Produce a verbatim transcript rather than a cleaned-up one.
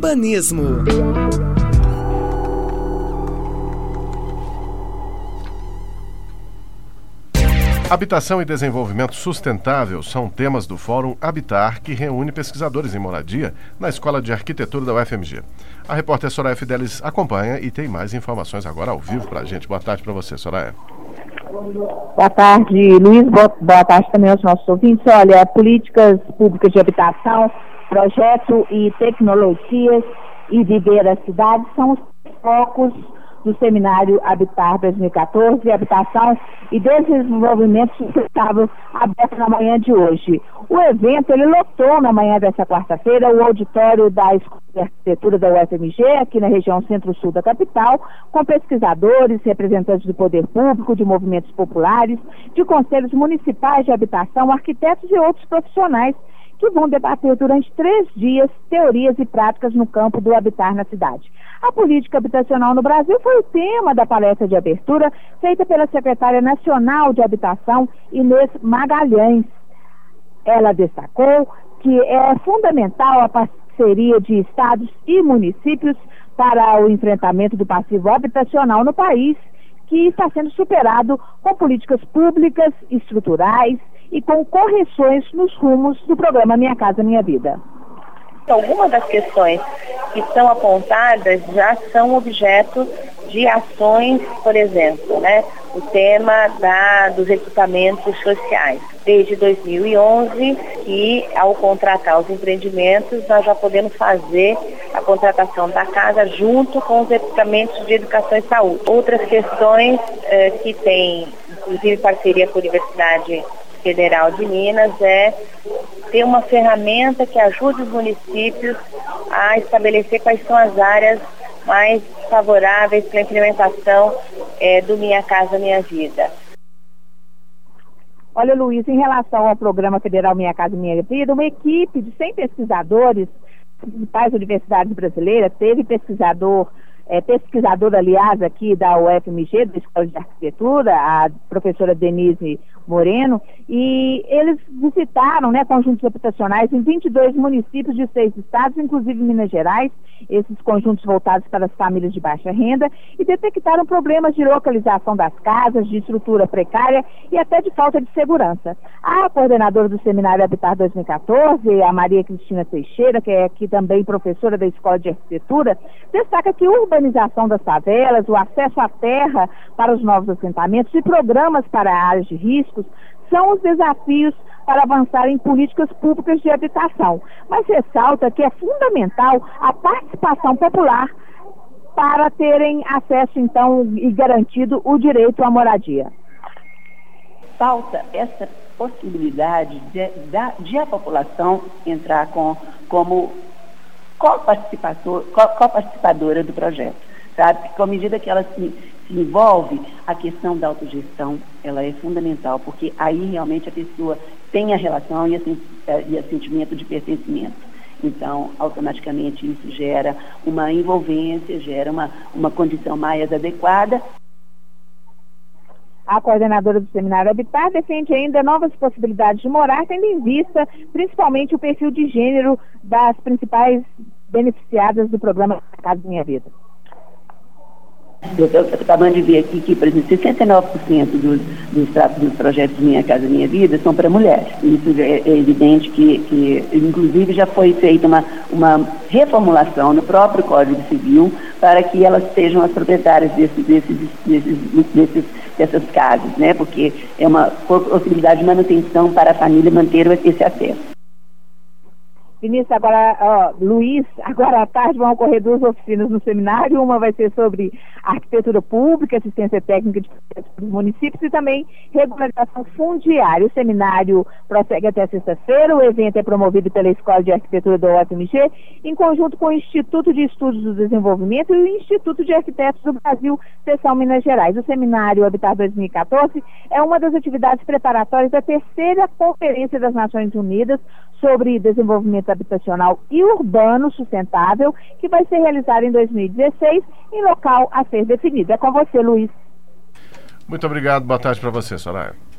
urbanismo. Habitação e desenvolvimento sustentável são temas do Fórum Habitar, que reúne pesquisadores em moradia na Escola de Arquitetura da U F M G. A repórter Soraya Fidelis acompanha e tem mais informações agora ao vivo para a gente. Boa tarde para você, Soraya. Boa tarde, Luiz. Boa, boa tarde também aos nossos ouvintes. Olha, políticas públicas de habitação, projeto e tecnologias e viver a cidade são os focos do Seminário Habitar dois mil e quatorze, Habitação e Desenvolvimento Sustentável, aberto na manhã de hoje. O evento, ele lotou na manhã dessa quarta-feira o auditório da Escola de Arquitetura da U F M G, aqui na região centro-sul da capital, com pesquisadores, representantes do poder público, de movimentos populares, de conselhos municipais de habitação, arquitetos e outros profissionais que vão debater durante três dias teorias e práticas no campo do habitar na cidade. A política habitacional no Brasil foi o tema da palestra de abertura feita pela secretária nacional de Habitação, Inês Magalhães. Ela destacou que é fundamental a parceria de estados e municípios para o enfrentamento do passivo habitacional no país, que está sendo superado com políticas públicas, estruturais e com correções nos rumos do programa Minha Casa Minha Vida. Algumas das questões que são apontadas já são objeto de ações, por exemplo, né? O tema da, dos equipamentos sociais. Desde dois mil e onze, que ao contratar os empreendimentos, nós já podemos fazer a contratação da casa junto com os equipamentos de educação e saúde. Outras questões eh, que têm, inclusive, parceria com a Universidade Federal de Minas, é ter uma ferramenta que ajude os municípios a estabelecer quais são as áreas mais favoráveis para a implementação é, do Minha Casa Minha Vida. Olha, Luiz, em relação ao programa federal Minha Casa Minha Vida, uma equipe de cem pesquisadores, principais universidades brasileiras, teve pesquisador, é, pesquisadora, aliás, aqui da U F M G, da Escola de Arquitetura, a professora Denise Moreno, e eles visitaram, né, conjuntos habitacionais em vinte e dois municípios de seis estados, inclusive Minas Gerais, esses conjuntos voltados para as famílias de baixa renda, e detectaram problemas de localização das casas, de estrutura precária e até de falta de segurança. A coordenadora do Seminário Habitar dois mil e quatorze, a Maria Cristina Teixeira, que é aqui também professora da Escola de Arquitetura, destaca que a urbanização das favelas, o acesso à terra para os novos assentamentos e programas para áreas de risco são os desafios para avançar em políticas públicas de habitação, mas ressalta que é fundamental a participação popular para terem acesso, então, e garantido o direito à moradia. Falta essa possibilidade de, de a população entrar com, como co-participador, co-participadora do projeto, sabe? Com a medida que ela se se envolve, a questão da autogestão, ela é fundamental, porque aí realmente a pessoa tem a relação e, assim, e o sentimento de pertencimento. Então, automaticamente isso gera uma envolvência, gera uma, uma condição mais adequada. A coordenadora do Seminário Habitar defende ainda novas possibilidades de morar, tendo em vista principalmente o perfil de gênero das principais beneficiadas do programa Casa Minha Vida. Eu estou acabando de ver aqui que, por exemplo, sessenta e nove por cento dos, dos, dos projetos Minha Casa Minha Vida são para mulheres. Isso é, é evidente que, que, inclusive, já foi feita uma, uma reformulação no próprio Código Civil para que elas sejam as proprietárias desses, desses, desses, desses, dessas casas, né? Porque é uma possibilidade de manutenção para a família manter esse acesso. Vinícius, agora, ó, Luiz, agora à tarde vão ocorrer duas oficinas no seminário, uma vai ser sobre arquitetura pública, assistência técnica de os municípios e também regularização fundiária. O seminário prossegue até sexta-feira, o evento é promovido pela Escola de Arquitetura da U F M G, em conjunto com o Instituto de Estudos do Desenvolvimento e o Instituto de Arquitetos do Brasil, seção Minas Gerais. O seminário Habitar dois mil e quatorze é uma das atividades preparatórias da terceira Conferência das Nações Unidas sobre Desenvolvimento Habitacional e Urbano Sustentável, que vai ser realizada em dois mil e dezesseis, em local a ser definido. É com você, Luiz. Muito obrigado, boa tarde para você, Soraya.